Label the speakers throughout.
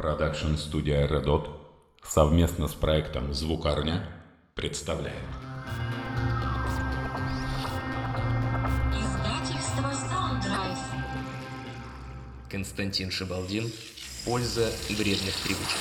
Speaker 1: Продакшн-студия Red Dot совместно с проектом «Звукарня» представляет.
Speaker 2: Издательство Soundrise.
Speaker 3: Константин Шибалдин. Польза вредных привычек.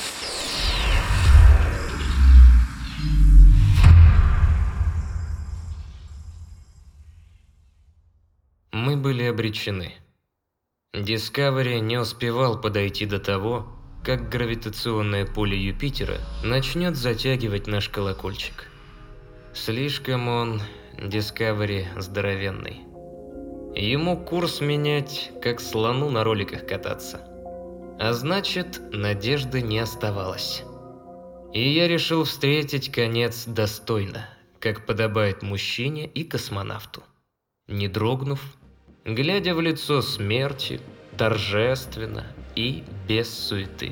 Speaker 3: Мы были обречены. Discovery не успевал подойти до того, как гравитационное поле Юпитера начнет затягивать наш колокольчик. Слишком он, Discovery, здоровенный. Ему курс менять, как слону на роликах кататься. А значит, надежды не оставалось. И я решил встретить конец достойно, как подобает мужчине и космонавту. Не дрогнув, глядя в лицо смерти, торжественно и без суеты.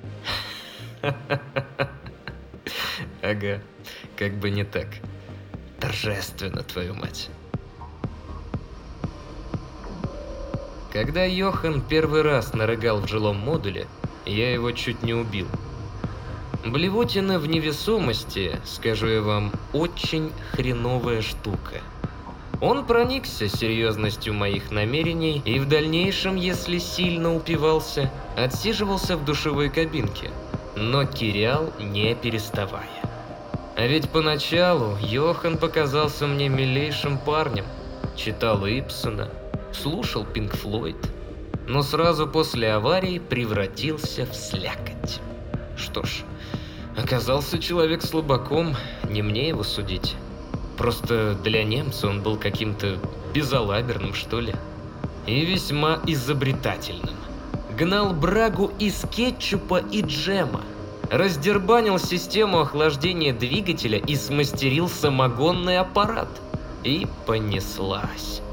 Speaker 3: Ага, как бы не так. Торжественно, твою мать. Когда Йохан первый раз нарыгал в жилом модуле, я его чуть не убил. Блевотина в невесомости, скажу я вам, очень хреновая штука. Он проникся серьезностью моих намерений и в дальнейшем, если сильно упивался, отсиживался в душевой кабинке, но кирял не переставая. А ведь поначалу Йохан показался мне милейшим парнем, читал Ибсена, слушал Пинк Флойд, но сразу после аварии превратился в слякоть. Что ж, оказался человек слабаком, не мне его судить. Просто для немца он был каким-то безалаберным, что ли. И весьма изобретательным. Гнал брагу из кетчупа и джема. Раздербанил систему охлаждения двигателя и смастерил самогонный аппарат. И понеслась.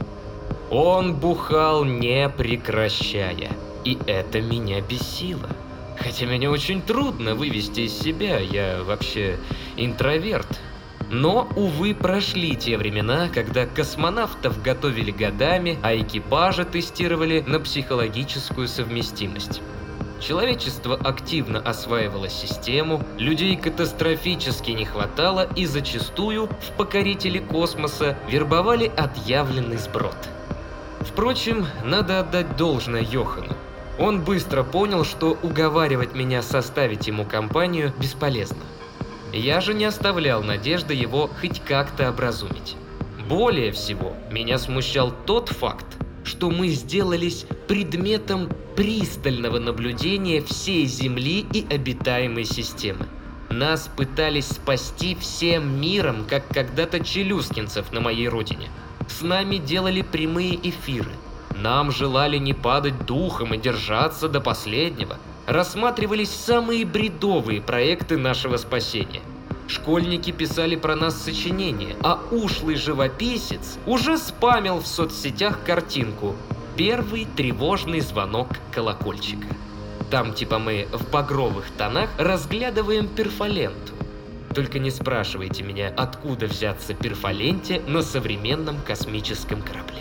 Speaker 3: Он бухал не прекращая. И это меня бесило. Хотя меня очень трудно вывести из себя, я вообще интроверт. Но, увы, прошли те времена, когда космонавтов готовили годами, а экипажи тестировали на психологическую совместимость. Человечество активно осваивало систему, людей катастрофически не хватало и зачастую в покорители космоса вербовали отъявленный сброд. Впрочем, надо отдать должное Йохану. Он быстро понял, что уговаривать меня составить ему компанию бесполезно. Я же не оставлял надежды его хоть как-то образумить. Более всего, меня смущал тот факт, что мы сделались предметом пристального наблюдения всей Земли и обитаемой системы. Нас пытались спасти всем миром, как когда-то челюскинцев на моей родине. С нами делали прямые эфиры. Нам желали не падать духом и держаться до последнего. Рассматривались самые бредовые проекты нашего спасения. Школьники писали про нас сочинения, а ушлый живописец уже спамил в соцсетях картинку «Первый тревожный звонок колокольчика». Там типа мы в багровых тонах разглядываем перфоленту. Только не спрашивайте меня, откуда взяться перфоленте на современном космическом корабле.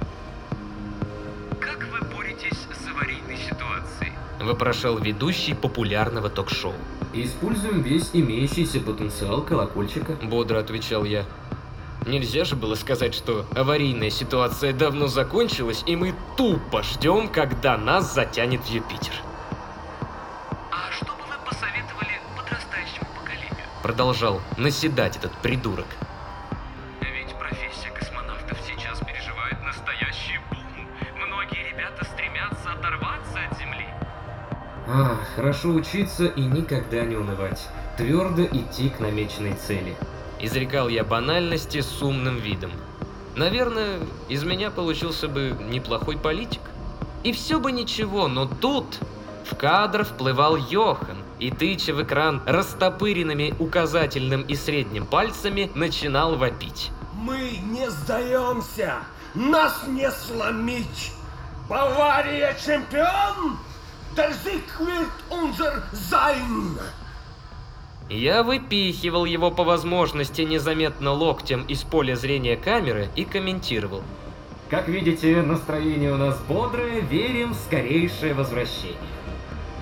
Speaker 4: Как вы боретесь с аварийной ситуацией?
Speaker 3: Вопрошал ведущий популярного ток-шоу.
Speaker 5: «Используем весь имеющийся потенциал колокольчика»,
Speaker 3: — бодро отвечал я. Нельзя же было сказать, что аварийная ситуация давно закончилась, и мы тупо ждем, когда нас затянет в Юпитер.
Speaker 4: А что бы вы посоветовали подрастающему поколению?
Speaker 3: Продолжал наседать этот придурок.
Speaker 4: Ведь профессия космонавтов сейчас переживает настоящий бум. Многие ребята стремятся оторваться от Земли.
Speaker 5: Хорошо учиться и никогда не унывать. Твердо идти к намеченной цели.
Speaker 3: Изрекал я банальности с умным видом. Наверное, из меня получился бы неплохой политик. И все бы ничего, но тут в кадр вплывал Йохан и, тыча в экран растопыренными указательным и средним пальцами, начинал вопить.
Speaker 6: Мы не сдаемся! Нас не сломить! Бавария чемпион! Der Sieg wird unser sein!
Speaker 3: Я выпихивал его по возможности незаметно локтем из поля зрения камеры и комментировал.
Speaker 5: Как видите, настроение у нас бодрое, верим в скорейшее возвращение.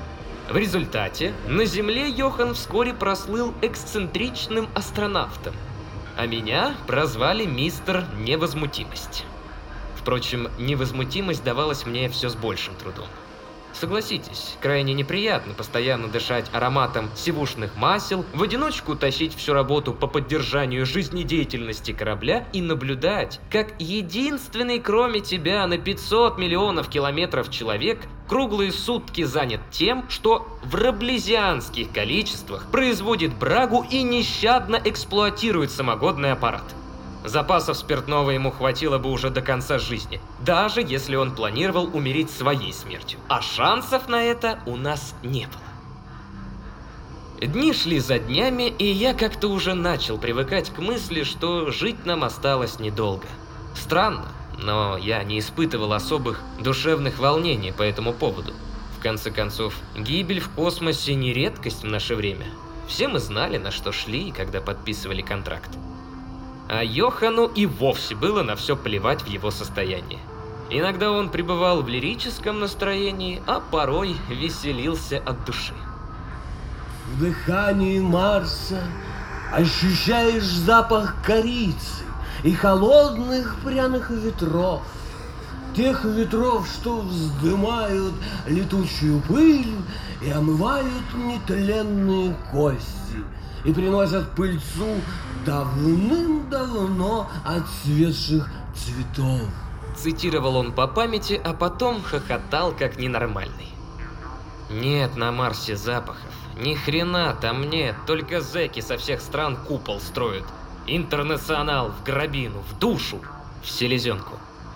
Speaker 3: В результате на Земле Йохан вскоре прослыл эксцентричным астронавтом, а меня прозвали мистер Невозмутимость. Впрочем, невозмутимость давалась мне все с большим трудом. Согласитесь, крайне неприятно постоянно дышать ароматом сивушных масел, в одиночку тащить всю работу по поддержанию жизнедеятельности корабля и наблюдать, как единственный кроме тебя на 500 миллионов километров человек круглые сутки занят тем, что в раблезианских количествах производит брагу и нещадно эксплуатирует самогодный аппарат. Запасов спиртного ему хватило бы уже до конца жизни, даже если он планировал умереть своей смертью. А шансов на это у нас не было. Дни шли за днями, и я как-то уже начал привыкать к мысли, что жить нам осталось недолго. Странно, но я не испытывал особых душевных волнений по этому поводу. В конце концов, гибель в космосе не редкость в наше время. Все мы знали, на что шли, когда подписывали контракт. А Йохану и вовсе было на все плевать в его состоянии. Иногда он пребывал в лирическом настроении, а порой веселился от души.
Speaker 6: В дыхании Марса ощущаешь запах корицы и холодных пряных ветров. Тех ветров, что вздымают летучую пыль и омывают нетленные кости и приносят пыльцу давным-давно отцветших цветов.
Speaker 3: Цитировал он по памяти, а потом хохотал как ненормальный. Нет на Марсе запахов. Ни хрена там нет, только зэки со всех стран купол строят. Интернационал в гробину, в душу, в селезенку.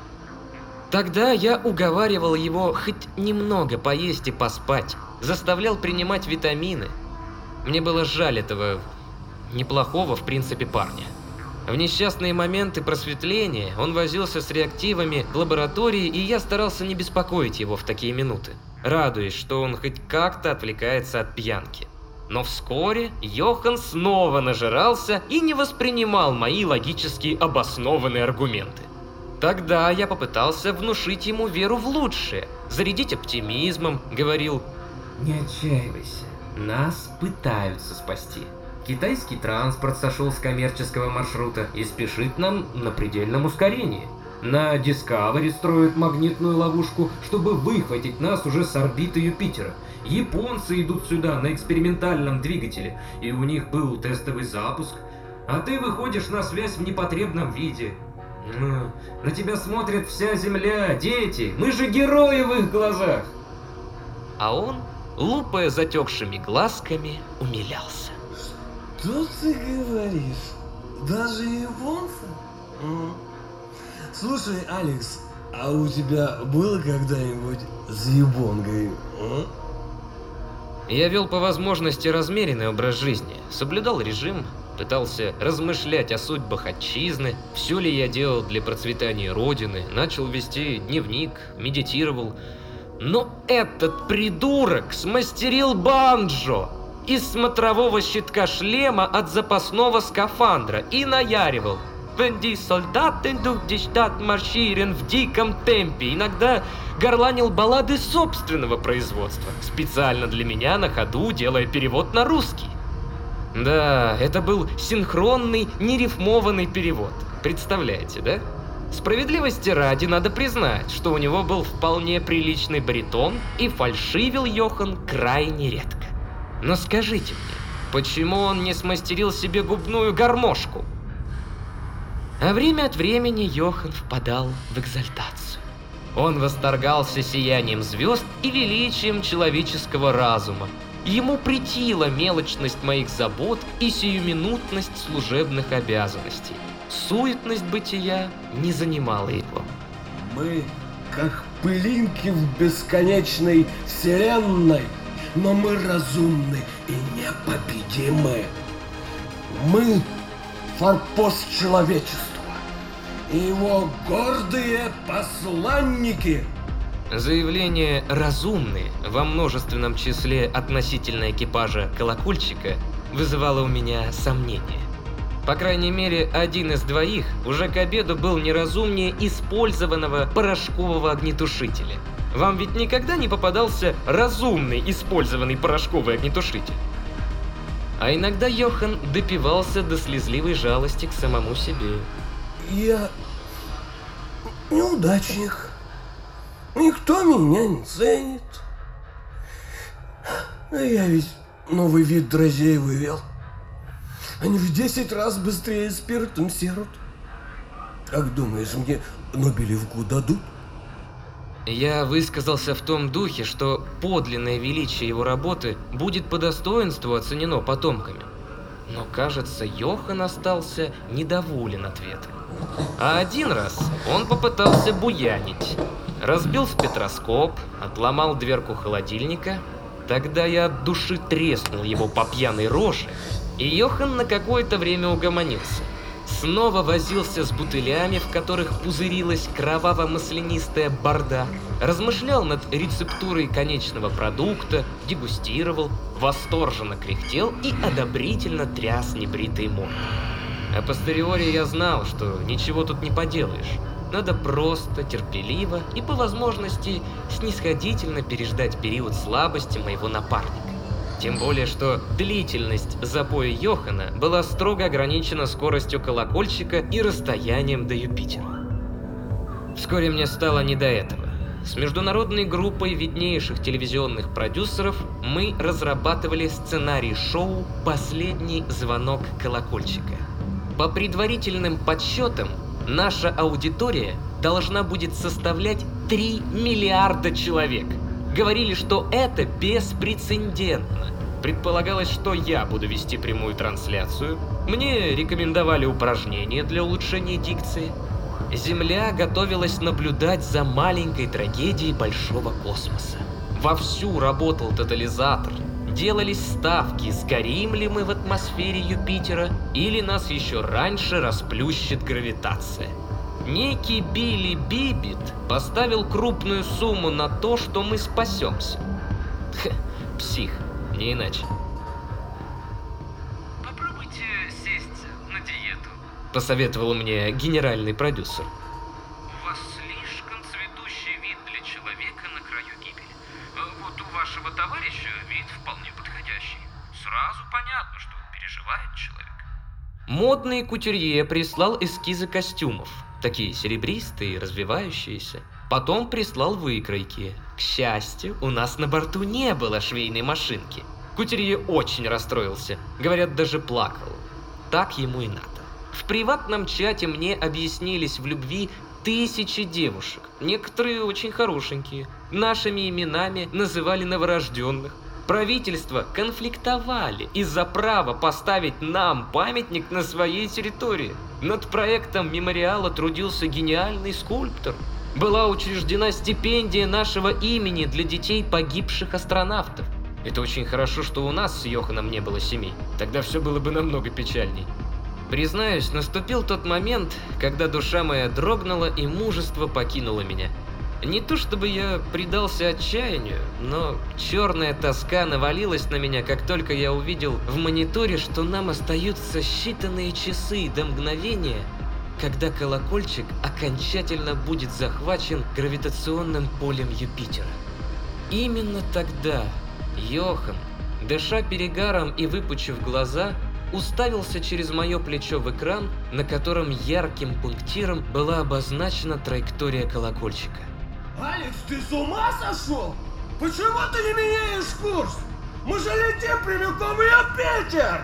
Speaker 3: Тогда я уговаривал его хоть немного поесть и поспать, заставлял принимать витамины. Мне было жаль этого неплохого, в принципе, парня. В несчастные моменты просветления он возился с реактивами в лаборатории, и я старался не беспокоить его в такие минуты, радуясь, что он хоть как-то отвлекается от пьянки. Но вскоре Йохан снова нажирался и не воспринимал мои логически обоснованные аргументы. Тогда я попытался внушить ему веру в лучшее, зарядить оптимизмом, говорил:
Speaker 5: Не отчаивайся, нас пытаются спасти. Китайский транспорт сошел с коммерческого маршрута и спешит нам на предельном ускорении. На Discovery строят магнитную ловушку, чтобы выхватить нас уже с орбиты Юпитера. Японцы идут сюда на экспериментальном двигателе, и у них был тестовый запуск. А ты выходишь на связь в непотребном виде. На тебя смотрит вся Земля, дети, мы же герои в их глазах.
Speaker 3: А он, лупая затекшими глазками, умилялся.
Speaker 6: Что ты говоришь? Даже японцы? Слушай, Алекс, а у тебя было когда-нибудь с японкой?
Speaker 3: Я вел по возможности размеренный образ жизни, соблюдал режим, пытался размышлять о судьбах отчизны, все ли я делал для процветания Родины, начал вести дневник, медитировал. Но этот придурок смастерил банджо из смотрового щитка шлема от запасного скафандра и наяривал: «Wenn die Soldaten durch die Stadt marschieren» в диком темпе, иногда горланил баллады собственного производства, специально для меня на ходу делая перевод на русский. Да, это был синхронный, нерифмованный перевод. Представляете, да? Справедливости ради надо признать, что у него был вполне приличный баритон, и фальшивил Йохан крайне редко. Но скажите мне, почему он не смастерил себе губную гармошку? А время от времени Йохан впадал в экзальтацию. Он восторгался сиянием звезд и величием человеческого разума. Ему претила мелочность моих забот и сиюминутность служебных обязанностей. Суетность бытия не занимала его.
Speaker 6: Мы как пылинки в бесконечной вселенной, но мы разумны и непобедимы. Мы форпост человечества и его гордые посланники.
Speaker 3: Заявление «разумные» во множественном числе относительно экипажа колокольчика вызывало у меня сомнения. По крайней мере, один из двоих уже к обеду был неразумнее использованного порошкового огнетушителя. Вам ведь никогда не попадался разумный использованный порошковый огнетушитель? А иногда Йохан допивался до слезливой жалости к самому себе.
Speaker 6: Я неудачник. Никто меня не ценит. А я ведь новый вид дрожжей вывел. Они в 10 раз быстрее спиртом серут. Как думаешь, мне Нобелевку дадут?
Speaker 3: Я высказался в том духе, что подлинное величие его работы будет по достоинству оценено потомками. Но, кажется, Йохан остался недоволен ответом. А один раз он попытался буянить. Разбил спектроскоп, отломал дверку холодильника. Тогда я от души треснул его по пьяной роже, и Йохан на какое-то время угомонился. Снова возился с бутылями, в которых пузырилась кроваво-маслянистая борда, размышлял над рецептурой конечного продукта, дегустировал, восторженно кряхтел и одобрительно тряс небритой мордой. А постериори я знал, что ничего тут не поделаешь. Надо просто, терпеливо и, по возможности, снисходительно переждать период слабости моего напарника. Тем более, что длительность запоя Йохана была строго ограничена скоростью колокольчика и расстоянием до Юпитера. Вскоре мне стало не до этого. С международной группой виднейших телевизионных продюсеров мы разрабатывали сценарий шоу «Последний звонок колокольчика». По предварительным подсчетам, наша аудитория должна будет составлять 3 миллиарда человек. Говорили, что это беспрецедентно. Предполагалось, что я буду вести прямую трансляцию. Мне рекомендовали упражнения для улучшения дикции. Земля готовилась наблюдать за маленькой трагедией большого космоса. Вовсю работал тотализатор. Делались ставки, сгорим ли мы в атмосфере Юпитера, или нас еще раньше расплющит гравитация. Некий Билли Бибит поставил крупную сумму на то, что мы спасемся. Псих, не иначе.
Speaker 4: Попробуйте сесть на диету.
Speaker 3: Посоветовал мне генеральный продюсер.
Speaker 4: У вас слишком цветущий вид для человека на краю гибели. Вот у вашего товарища вид вполне подходящий. Сразу понятно, что переживает человек.
Speaker 3: Модный кутюрье прислал эскизы костюмов, такие серебристые, развивающиеся. Потом прислал выкройки. К счастью, у нас на борту не было швейной машинки. Кутюрье очень расстроился, говорят, даже плакал. Так ему и надо. В приватном чате мне объяснились в любви тысячи девушек, некоторые очень хорошенькие. Нашими именами называли новорожденных. Правительства конфликтовали из-за права поставить нам памятник на своей территории. Над проектом мемориала трудился гениальный скульптор. Была учреждена стипендия нашего имени для детей погибших астронавтов. Это очень хорошо, что у нас с Йоханом не было семей. Тогда все было бы намного печальней. Признаюсь, наступил тот момент, когда душа моя дрогнула и мужество покинуло меня. Не то чтобы я предался отчаянию, но черная тоска навалилась на меня, как только я увидел в мониторе, что нам остаются считанные часы до мгновения, когда колокольчик окончательно будет захвачен гравитационным полем Юпитера. Именно тогда Йохан, дыша перегаром и выпучив глаза, уставился через мое плечо в экран, на котором ярким пунктиром была обозначена траектория колокольчика.
Speaker 6: Алекс, ты с ума сошел? Почему ты не меняешь курс? Мы же летим прямиком в Юпитер!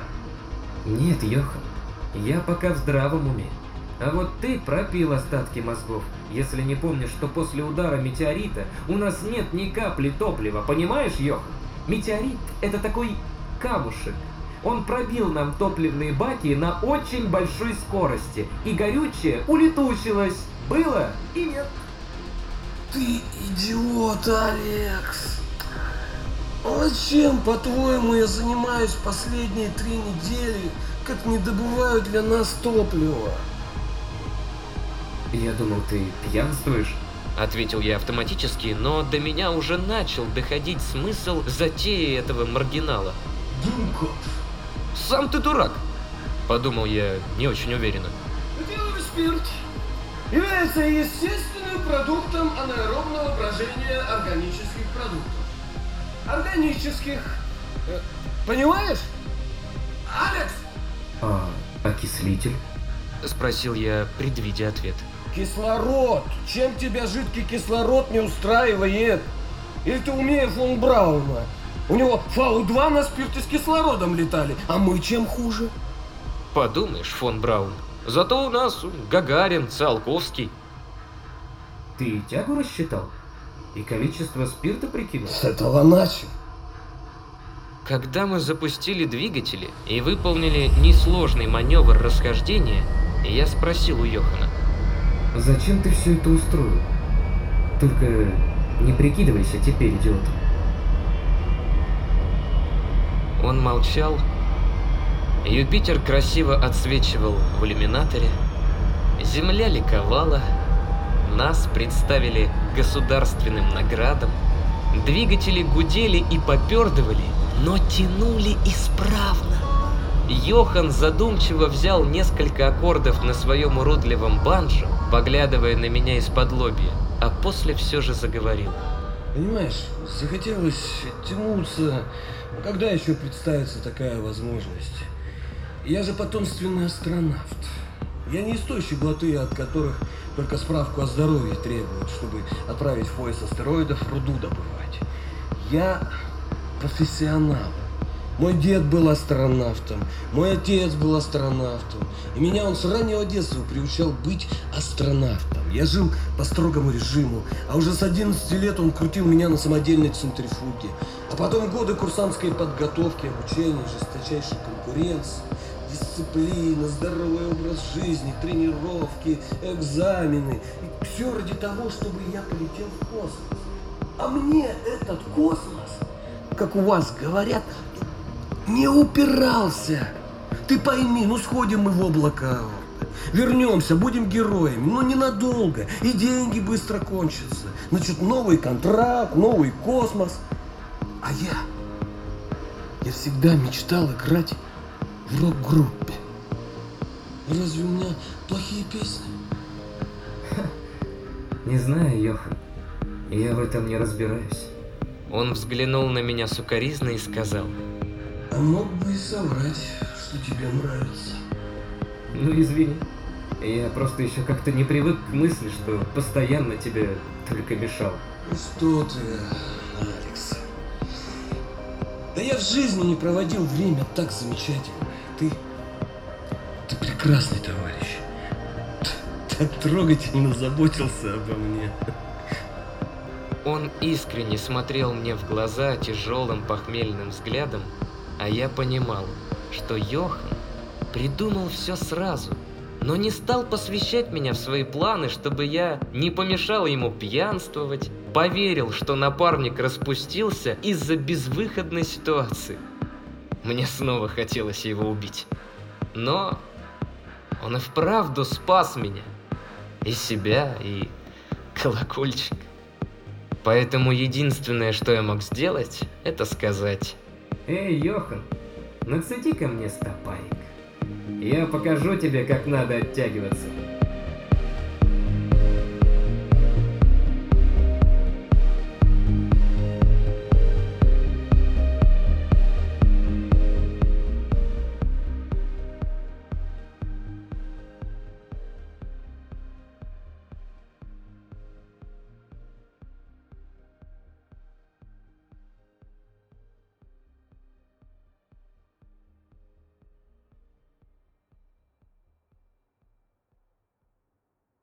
Speaker 5: Нет, Йохан, я пока в здравом уме. А вот ты пропил остатки мозгов, если не помнишь, что после удара метеорита у нас нет ни капли топлива, понимаешь, Йохан? Метеорит — это такой камушек. Он пробил нам топливные баки на очень большой скорости, и горючее улетучилось. Было и нет.
Speaker 6: Ты идиот, Алекс. Зачем, по-твоему, я занимаюсь последние 3 недели, как не добываю для нас топлива?
Speaker 5: Я думал, ты пьянствуешь.
Speaker 3: Ответил я автоматически, но до меня уже начал доходить смысл затеи этого маргинала.
Speaker 6: Думков.
Speaker 3: Сам ты дурак, подумал я не очень уверенно.
Speaker 6: Делаю спирт. является естественным продуктом анаэробного брожения органических продуктов. Органических. Понимаешь? Алекс!
Speaker 5: А окислитель?
Speaker 3: Спросил я, предвидя ответ.
Speaker 6: Кислород! Чем тебя жидкий кислород не устраивает? Или ты умнее фон Брауна? У него Фау-2 на спирте с кислородом летали, а мы чем хуже?
Speaker 3: Подумаешь, фон Браун. Зато у нас Гагарин, Циолковский.
Speaker 5: Ты тягу рассчитал? И количество спирта прикинул?
Speaker 6: С этого начал.
Speaker 3: Когда мы запустили двигатели и выполнили несложный маневр расхождения, я спросил у Йохана.
Speaker 5: Зачем ты все это устроил? Только не прикидывайся теперь идиотом.
Speaker 3: Он молчал. Юпитер красиво отсвечивал в иллюминаторе. Земля ликовала. Нас представили государственным наградам. Двигатели гудели и попердывали, но тянули исправно. Йохан задумчиво взял несколько аккордов на своем уродливом банджо, поглядывая на меня из-под лобья, а после все же заговорил.
Speaker 6: Понимаешь, захотелось оттянуться. Когда еще представится такая возможность? Я же потомственный астронавт. Я не из той щеглоты, от которых только справку о здоровье требуют, чтобы отправить в пояс астероидов руду добывать. Я профессионал. Мой дед был астронавтом, мой отец был астронавтом, и меня он с раннего детства приучал быть астронавтом. Я жил по строгому режиму, а уже с 11 лет он крутил меня на самодельной центрифуге. А потом годы курсантской подготовки, обучения, жесточайшей конкуренции, дисциплина, здоровый образ жизни, тренировки, экзамены. И все ради того, чтобы я полетел в космос. А мне этот космос, как у вас говорят, не упирался. Ты пойми, ну сходим мы в облака, вернемся, будем героями, но ненадолго, и деньги быстро кончатся. Значит, новый контракт, новый космос. А я всегда мечтал играть в рок-группе. Разве у меня плохие песни?
Speaker 5: Не знаю, Йохан. Я в этом не разбираюсь.
Speaker 3: Он взглянул на меня сукоризно и сказал.
Speaker 6: А мог бы и соврать, что тебе нравится.
Speaker 5: Ну извини. Я просто еще как-то не привык к мысли, что постоянно тебе только мешал.
Speaker 6: Ну что ты, Алекс. Да я в жизни не проводил время так замечательно. Ты прекрасный товарищ. Так трогательно заботился обо мне.
Speaker 3: Он искренне смотрел мне в глаза тяжелым похмельным взглядом, а я понимал, что Йохан придумал все сразу, но не стал посвящать меня в свои планы, чтобы я не помешал ему пьянствовать, поверил, что напарник распустился из-за безвыходной ситуации. Мне снова хотелось его убить. Но он и вправду спас меня. И себя, и колокольчик. Поэтому единственное, что я мог сделать, это сказать:
Speaker 5: Эй, Йохан, нацети ко мне стопарик. Я покажу тебе, как надо оттягиваться.